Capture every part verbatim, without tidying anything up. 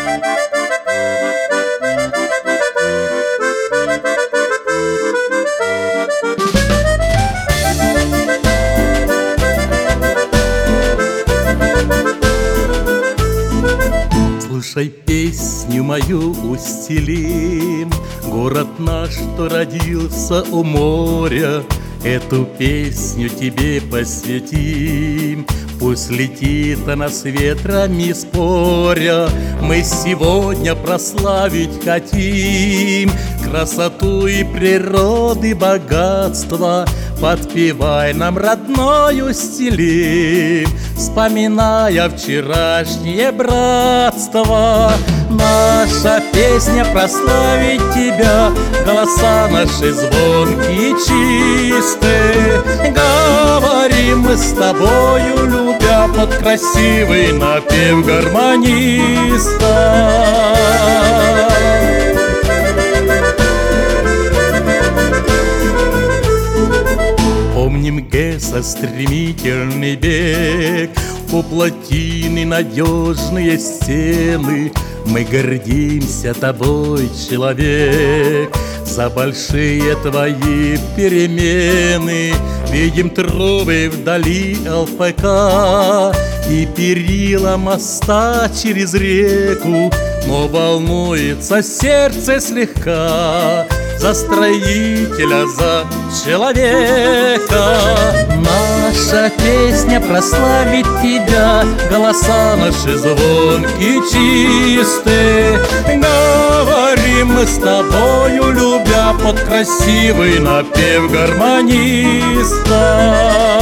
Слушай песню мою, устелим, город наш, что родился у моря. Эту песню тебе посвятим, пусть летит она с ветрами споря. Мы сегодня прославить хотим красоту и природы богатство. Подпевай нам, родной, устелим, вспоминая вчерашнее братство. Наша песня прославить тебя, голоса наши звонкие и чистые. Говорим мы с тобою, любя, под красивый напев гармониста. Помним Гесса стремительный бег, по плотины надежные стены. Мы гордимся тобой, человек, за большие твои перемены. Видим трубы вдали ЛПК и перила моста через реку, но волнуется сердце слегка за строителя, за человека. Наша песня прославит тебя, голоса наши звонкие, чистые. Говорим мы с тобою, любя, под красивый напев гармониста.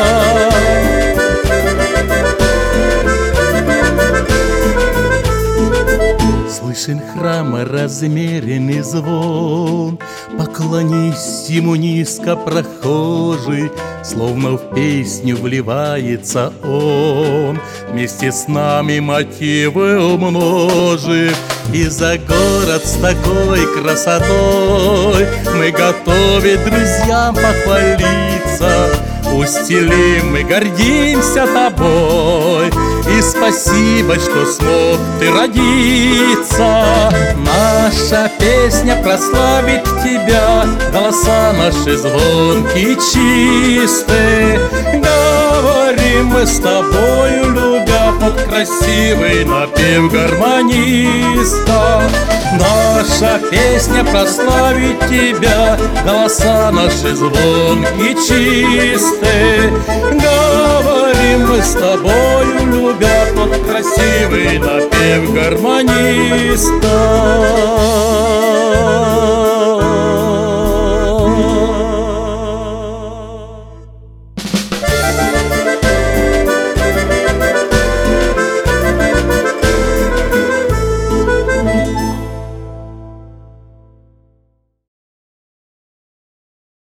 Слышен храма размеренный звон, поклонись ему низко, прохожий, словно в песню вливается он, вместе с нами мотивы умножив. И за город с такой красотой мы готовы друзьям похвалиться. Устелим, мы гордимся тобой, и спасибо, что смог ты родиться. Наша песня прославит тебя, голоса наши звонкие, чистые. Говорим мы с тобою, любя, под красивый напев гармониста. Наша песня прославит тебя, голоса наши звонкие, чистые. Говорим мы с тобою, любя, под красивый напев гармониста.